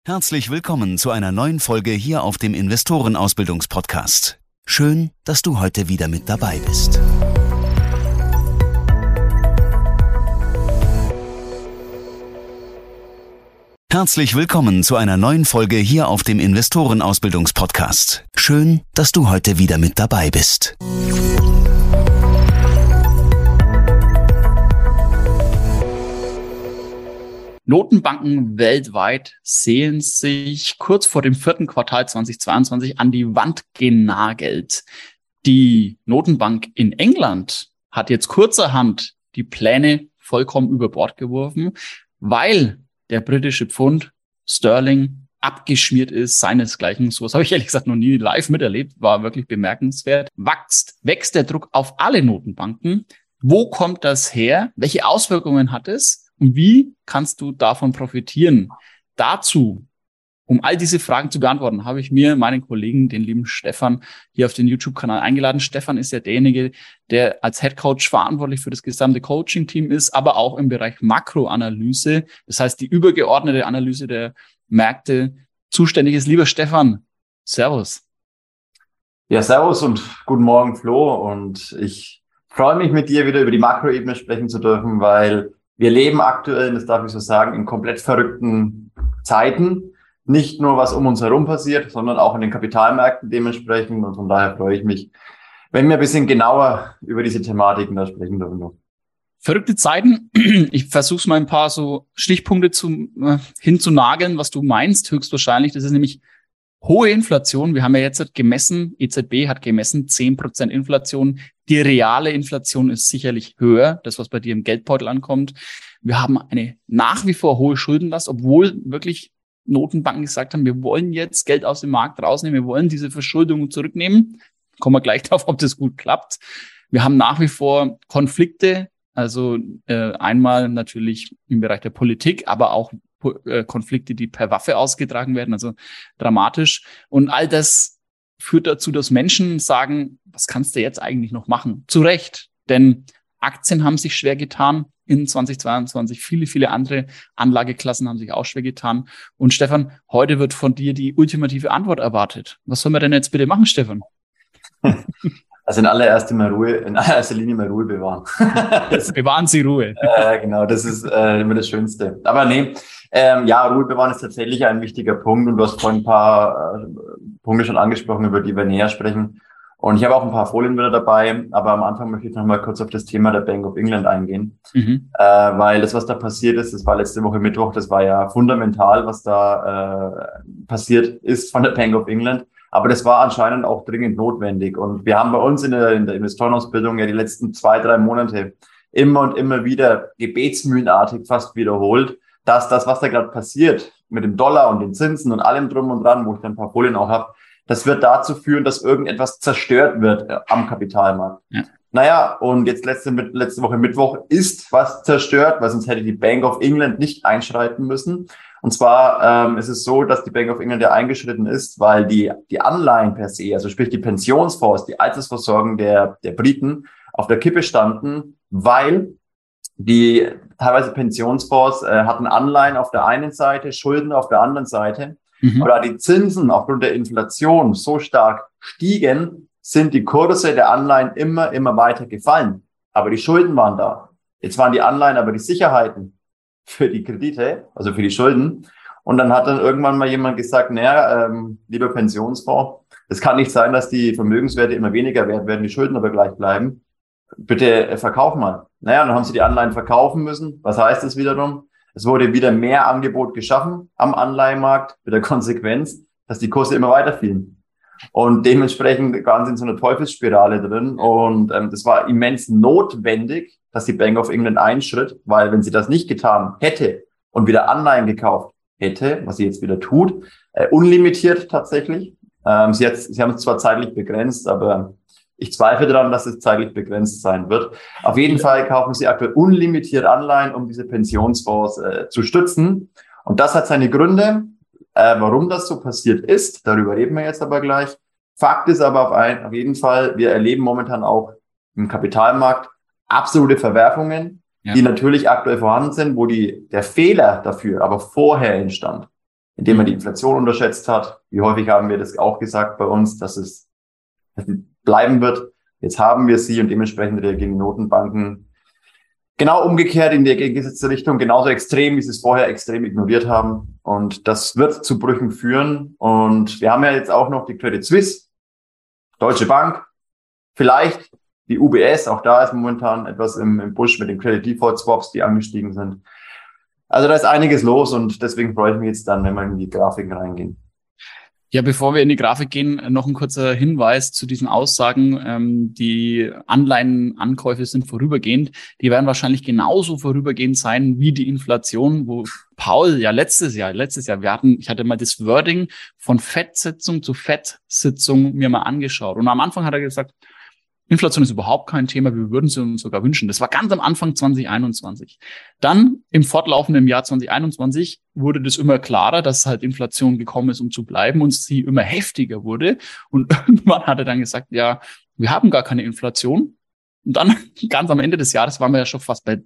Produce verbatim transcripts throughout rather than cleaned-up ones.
Herzlich willkommen zu einer neuen Folge hier auf dem Investorenausbildungspodcast. Schön, dass du heute wieder mit dabei bist. Herzlich willkommen zu einer neuen Folge hier auf dem Investorenausbildungspodcast. Schön, dass du heute wieder mit dabei bist. Notenbanken weltweit sehen sich kurz vor dem vierten Quartal zweitausendzweiundzwanzig an die Wand genagelt. Die Notenbank in England hat jetzt kurzerhand die Pläne vollkommen über Bord geworfen, weil der britische Pfund Sterling abgeschmiert ist, seinesgleichen. So was habe ich ehrlich gesagt noch nie live miterlebt, war wirklich bemerkenswert. Wächst, wächst der Druck auf alle Notenbanken. Wo kommt das her? Welche Auswirkungen hat es? Und wie kannst du davon profitieren? Dazu, um all diese Fragen zu beantworten, habe ich mir meinen Kollegen, den lieben Stefan, hier auf den YouTube-Kanal eingeladen. Stefan ist ja derjenige, der als Headcoach verantwortlich für das gesamte Coaching-Team ist, aber auch im Bereich Makroanalyse, das heißt die übergeordnete Analyse der Märkte, zuständig ist. Lieber Stefan, Servus. Ja, servus und guten Morgen, Flo. Und ich freue mich, mit dir wieder über die Makroebene sprechen zu dürfen, weil wir leben aktuell, das darf ich so sagen, in komplett verrückten Zeiten. Nicht nur, was um uns herum passiert, sondern auch in den Kapitalmärkten dementsprechend. Und von daher freue ich mich, wenn wir ein bisschen genauer über diese Thematiken da sprechen dürfen. Verrückte Zeiten. Ich versuche es mal ein paar so Stichpunkte zu, äh, hinzunageln, was du meinst, höchstwahrscheinlich. Das ist nämlich hohe Inflation. Wir haben ja jetzt gemessen, E Z B hat gemessen, zehn Prozent Inflation. Die reale Inflation ist sicherlich höher, das, was bei dir im Geldbeutel ankommt. Wir haben eine nach wie vor hohe Schuldenlast, obwohl wirklich Notenbanken gesagt haben, wir wollen jetzt Geld aus dem Markt rausnehmen, wir wollen diese Verschuldung zurücknehmen. Kommen wir gleich drauf, ob das gut klappt. Wir haben nach wie vor Konflikte, also äh, einmal natürlich im Bereich der Politik, aber auch Konflikte, die per Waffe ausgetragen werden, also dramatisch. Und all das führt dazu, dass Menschen sagen, was kannst du jetzt eigentlich noch machen? Zu Recht, denn Aktien haben sich schwer getan in zweitausendzweiundzwanzig. Viele, viele andere Anlageklassen haben sich auch schwer getan. Und Stefan, heute wird von dir die ultimative Antwort erwartet. Was sollen wir denn jetzt bitte machen, Stefan? Also in allererster mal Ruhe, in allererster Linie mal Ruhe bewahren. Bewahren Sie Ruhe. Äh, genau, das ist äh, immer das Schönste. Aber nee, ähm, ja, Ruhe bewahren ist tatsächlich ein wichtiger Punkt und du hast vorhin ein paar äh, Punkte schon angesprochen, über die wir näher sprechen. Und ich habe auch ein paar Folien wieder dabei, aber am Anfang möchte ich noch mal kurz auf das Thema der Bank of England eingehen, mhm. äh, weil das, was da passiert ist, das war letzte Woche Mittwoch, das war ja fundamental, was da äh, passiert ist von der Bank of England. Aber das war anscheinend auch dringend notwendig. Und wir haben bei uns in der, in der Investorenausbildung ja die letzten zwei, drei Monate immer und immer wieder gebetsmühlenartig fast wiederholt, dass das, was da gerade passiert mit dem Dollar und den Zinsen und allem drum und dran, wo ich dann ein paar Folien auch habe, das wird dazu führen, dass irgendetwas zerstört wird äh, am Kapitalmarkt. Ja. Naja, und jetzt letzte, letzte Woche Mittwoch ist was zerstört, weil sonst hätte die Bank of England nicht einschreiten müssen. Und zwar ähm, ist es so, dass die Bank of England ja eingeschritten ist, weil die die Anleihen per se, also sprich die Pensionsfonds, die Altersvorsorgen der der Briten auf der Kippe standen, weil die teilweise Pensionsfonds äh, hatten Anleihen auf der einen Seite, Schulden auf der anderen Seite. Mhm. Aber da die Zinsen aufgrund der Inflation so stark stiegen, sind die Kurse der Anleihen immer, immer weiter gefallen. Aber die Schulden waren da. Jetzt waren die Anleihen aber die Sicherheiten für die Kredite, also für die Schulden. Und dann hat dann irgendwann mal jemand gesagt, naja, ähm, lieber Pensionsfonds, es kann nicht sein, dass die Vermögenswerte immer weniger wert werden, die Schulden aber gleich bleiben. Bitte äh, verkauf mal. Naja, dann haben sie die Anleihen verkaufen müssen. Was heißt das wiederum? Es wurde wieder mehr Angebot geschaffen am Anleihenmarkt mit der Konsequenz, dass die Kurse immer weiter fielen. Und dementsprechend waren sie in so einer Teufelsspirale drin. Und ähm, das war immens notwendig, dass die Bank of England einschritt, weil wenn sie das nicht getan hätte und wieder Anleihen gekauft hätte, was sie jetzt wieder tut, äh, unlimitiert tatsächlich. Ähm, sie, hat, sie haben es zwar zeitlich begrenzt, aber ich zweifle daran, dass es zeitlich begrenzt sein wird. Auf jeden Fall kaufen sie aktuell unlimitiert Anleihen, um diese Pensionsfonds äh, zu stützen. Und das hat seine Gründe. Äh, warum das so passiert ist, darüber reden wir jetzt aber gleich. Fakt ist aber auf, ein, auf jeden Fall, wir erleben momentan auch im Kapitalmarkt absolute Verwerfungen, ja, die natürlich aktuell vorhanden sind, wo die der Fehler dafür aber vorher entstand. indem man die Inflation unterschätzt hat. Wie häufig haben wir das auch gesagt bei uns, dass es dass sie bleiben wird. Jetzt haben wir sie und dementsprechend reagieren die Notenbanken genau umgekehrt in die entgegengesetzte Richtung, genauso extrem, wie sie es vorher extrem ignoriert haben. Und das wird zu Brüchen führen. Und wir haben ja jetzt auch noch die Credit Suisse, Deutsche Bank, vielleicht die U B S, auch da ist momentan etwas im, im Busch mit den Credit Default Swaps, die angestiegen sind. Also da ist einiges los und deswegen freue ich mich jetzt dann, wenn wir in die Grafiken reingehen. Ja, bevor wir in die Grafik gehen, noch ein kurzer Hinweis zu diesen Aussagen. Ähm, die Anleihenankäufe sind vorübergehend. Die werden wahrscheinlich genauso vorübergehend sein wie die Inflation, wo Paul ja letztes Jahr, letztes Jahr, wir hatten, ich hatte mal das Wording von Fed-Sitzung zu Fed-Sitzung mir mal angeschaut. Und am Anfang hat er gesagt, Inflation ist überhaupt kein Thema, wir würden sie uns sogar wünschen. Das war ganz am Anfang zwanzig einundzwanzig. Dann im fortlaufenden Jahr zwanzig einundzwanzig wurde das immer klarer, dass halt Inflation gekommen ist, um zu bleiben und sie immer heftiger wurde. Und irgendwann hat er dann gesagt, ja, wir haben gar keine Inflation. Und dann ganz am Ende des Jahres waren wir ja schon fast bei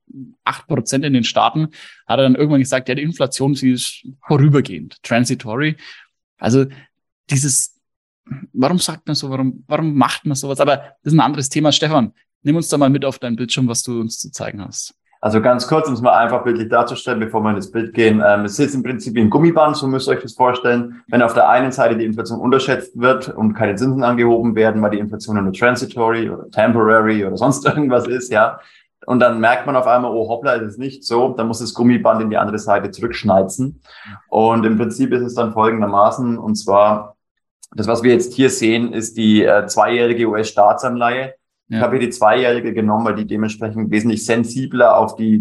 acht Prozent in den Staaten, hat er dann irgendwann gesagt, ja, die Inflation, sie ist vorübergehend, transitory. Also dieses Warum sagt man so? Warum, warum macht man sowas? Aber das ist ein anderes Thema. Stefan, nimm uns da mal mit auf dein Bildschirm, was du uns zu zeigen hast. Also ganz kurz, um es mal einfach bildlich darzustellen, bevor wir in das Bild gehen. Ähm, es ist im Prinzip wie ein Gummiband, so müsst ihr euch das vorstellen. Wenn auf der einen Seite die Inflation unterschätzt wird und keine Zinsen angehoben werden, weil die Inflation nur transitory oder temporary oder sonst irgendwas ist, ja. Und dann merkt man auf einmal, oh hoppla, ist es nicht so. Dann muss das Gummiband in die andere Seite zurückschnalzen. Und im Prinzip ist es dann folgendermaßen, und zwar, das, was wir jetzt hier sehen, ist die äh, zweijährige U S-Staatsanleihe. Ja. Ich habe hier die zweijährige genommen, weil die dementsprechend wesentlich sensibler auf die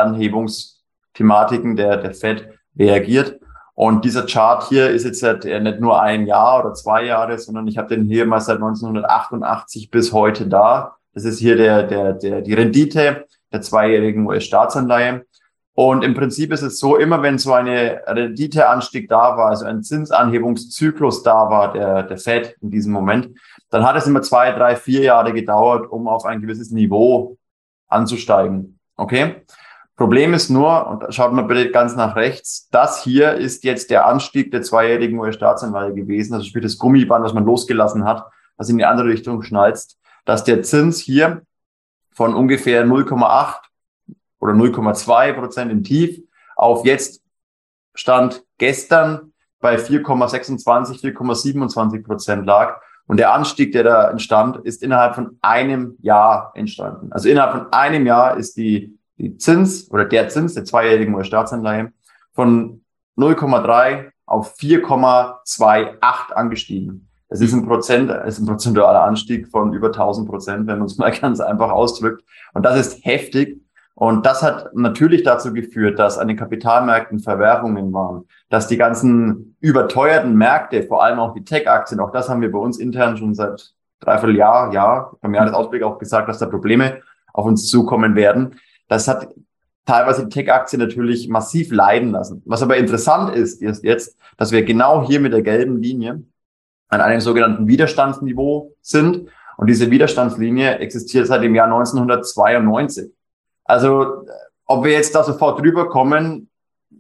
Zinsanhebungsthematiken der, der Fed reagiert. Und dieser Chart hier ist jetzt halt nicht nur ein Jahr oder zwei Jahre, sondern ich habe den hier mal seit neunzehnhundertachtundachtzig bis heute da. Das ist hier der, der, der, die Rendite der zweijährigen U S-Staatsanleihe. Und im Prinzip ist es so, immer wenn so eine Renditeanstieg da war, also ein Zinsanhebungszyklus da war, der, der Fed in diesem Moment, dann hat es immer zwei, drei, vier Jahre gedauert, um auf ein gewisses Niveau anzusteigen. Okay? Problem ist nur, und schaut mal bitte ganz nach rechts, das hier ist jetzt der Anstieg der zweijährigen U S-Staatsanleihe gewesen, also sprich das Gummiband, das man losgelassen hat, was in die andere Richtung schnalzt, dass der Zins hier von ungefähr null Komma acht oder null Komma zwei Prozent im Tief auf jetzt Stand gestern bei vier Komma sechsundzwanzig, vier Komma siebenundzwanzig Prozent lag. Und der Anstieg, der da entstand, ist innerhalb von einem Jahr entstanden. Also innerhalb von einem Jahr ist die, die Zins oder der Zins der zweijährigen U S-Staatsanleihe von null Komma drei auf vier Komma achtundzwanzig angestiegen. Das ist ein Prozent, das ist ein prozentualer Anstieg von über tausend Prozent, wenn man es mal ganz einfach ausdrückt. Und das ist heftig. Und das hat natürlich dazu geführt, dass an den Kapitalmärkten Verwerfungen waren, dass die ganzen überteuerten Märkte, vor allem auch die Tech-Aktien, auch das haben wir bei uns intern schon seit dreiviertel Jahr, ja, beim Jahresausblick auch gesagt, dass da Probleme auf uns zukommen werden. Das hat teilweise die Tech-Aktien natürlich massiv leiden lassen. Was aber interessant ist, ist jetzt, dass wir genau hier mit der gelben Linie an einem sogenannten Widerstandsniveau sind. Und diese Widerstandslinie existiert seit dem Jahr neunzehnhundertzweiundneunzig. Also, ob wir jetzt da sofort drüber kommen,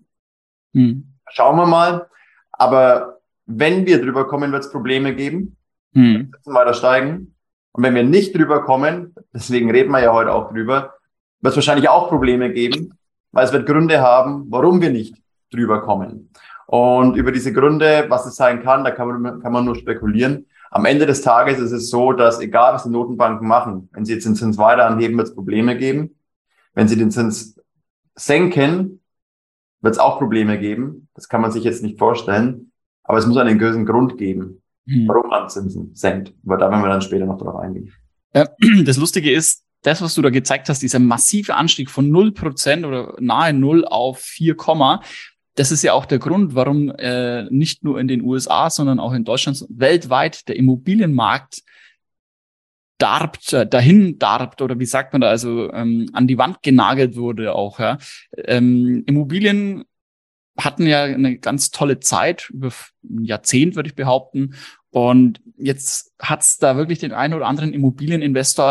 hm. schauen wir mal. Aber wenn wir drüber kommen, wird es Probleme geben. Hm. Wir müssen weiter steigen. Und wenn wir nicht drüber kommen, deswegen reden wir ja heute auch drüber, wird es wahrscheinlich auch Probleme geben, weil es wird Gründe haben, warum wir nicht drüber kommen. Und über diese Gründe, was es sein kann, da kann man, kann man nur spekulieren. Am Ende des Tages ist es so, dass egal, was die Notenbanken machen, wenn sie jetzt den Zins weiter anheben, wird es Probleme geben. Wenn sie den Zins senken, wird es auch Probleme geben. Das kann man sich jetzt nicht vorstellen. Aber es muss einen gewissen Grund geben, hm. warum man Zinsen senkt. Aber da werden wir dann später noch drauf eingehen. Das Lustige ist, das, was du da gezeigt hast, dieser massive Anstieg von null Prozent oder nahe null auf vier, das ist ja auch der Grund, warum äh, nicht nur in den U S A, sondern auch in Deutschland weltweit der Immobilienmarkt darbt, äh, dahin darbt, oder wie sagt man da, also ähm, an die Wand genagelt wurde auch. Ja. Ähm, Immobilien hatten ja eine ganz tolle Zeit, über ein Jahrzehnt würde ich behaupten. Und jetzt hat's da wirklich den einen oder anderen Immobilieninvestor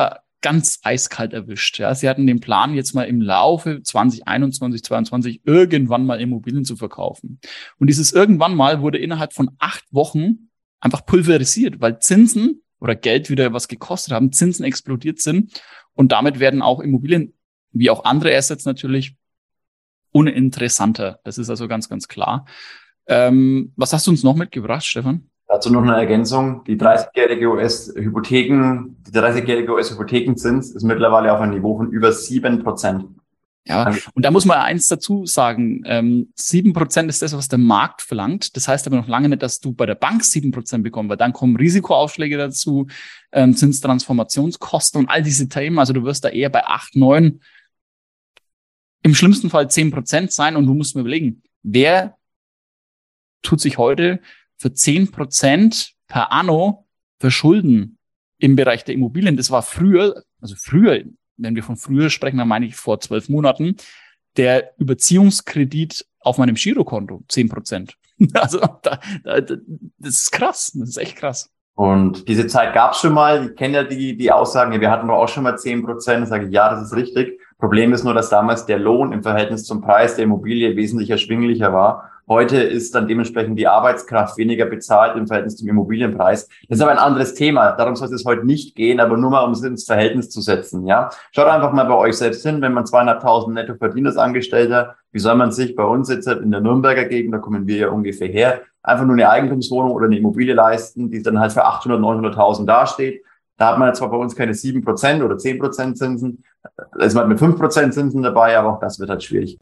ganz eiskalt erwischt. Ja, sie hatten den Plan, jetzt mal im Laufe zwanzig einundzwanzig, zweiundzwanzig irgendwann mal Immobilien zu verkaufen. Und dieses irgendwann mal wurde innerhalb von acht Wochen einfach pulverisiert, weil Zinsen oder Geld wieder was gekostet haben, Zinsen explodiert sind. Und damit werden auch Immobilien, wie auch andere Assets natürlich, uninteressanter. Das ist also ganz, ganz klar. Ähm, was hast du uns noch mitgebracht, Stefan? Dazu noch eine Ergänzung. Die dreißigjährige U S-Hypotheken, der dreißigjährige U S-Hypothekenzins ist mittlerweile auf einem Niveau von über sieben Prozent. Ja, und da muss man eins dazu sagen. Ähm, sieben Prozent ist das, was der Markt verlangt. Das heißt aber noch lange nicht, dass du bei der Bank sieben Prozent bekommst, weil dann kommen Risikoaufschläge dazu, ähm, Zinstransformationskosten und all diese Themen. Also du wirst da eher bei acht, neun, im schlimmsten Fall zehn Prozent sein. Und du musst mir überlegen, wer tut sich heute für zehn Prozent per Anno verschulden im Bereich der Immobilien? Das war früher, also früher, wenn wir von früher sprechen, dann meine ich vor zwölf Monaten, der Überziehungskredit auf meinem Girokonto, zehn Prozent. Also da, da, das ist krass, das ist echt krass. Und diese Zeit gab es schon mal. Ich kenne ja die, die Aussagen, wir hatten doch auch schon mal zehn Prozent. Da sage ich, ja, das ist richtig. Problem ist nur, dass damals der Lohn im Verhältnis zum Preis der Immobilie wesentlich erschwinglicher war. Heute ist dann dementsprechend die Arbeitskraft weniger bezahlt im Verhältnis zum Immobilienpreis. Das ist aber ein anderes Thema. Darum soll es heute nicht gehen, aber nur mal, um es ins Verhältnis zu setzen. Ja, schaut einfach mal bei euch selbst hin. Wenn man zweieinhalbtausend netto verdient als Angestellter, wie soll man sich bei uns jetzt in der Nürnberger Gegend, da kommen wir ja ungefähr her, einfach nur eine Eigentumswohnung oder eine Immobilie leisten, die dann halt für achthundert, neunhunderttausend dasteht. Da hat man zwar bei uns keine sieben Prozent oder zehn Prozent Zinsen, da ist man halt mit fünf Prozent Zinsen dabei, aber auch das wird halt schwierig.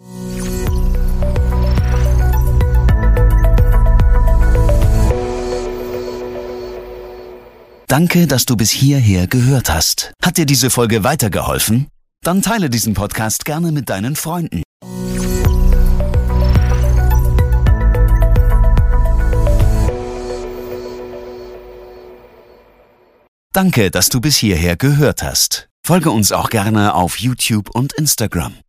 Danke, dass du bis hierher gehört hast. Hat dir diese Folge weitergeholfen? Dann teile diesen Podcast gerne mit deinen Freunden. Danke, dass du bis hierher gehört hast. Folge uns auch gerne auf YouTube und Instagram.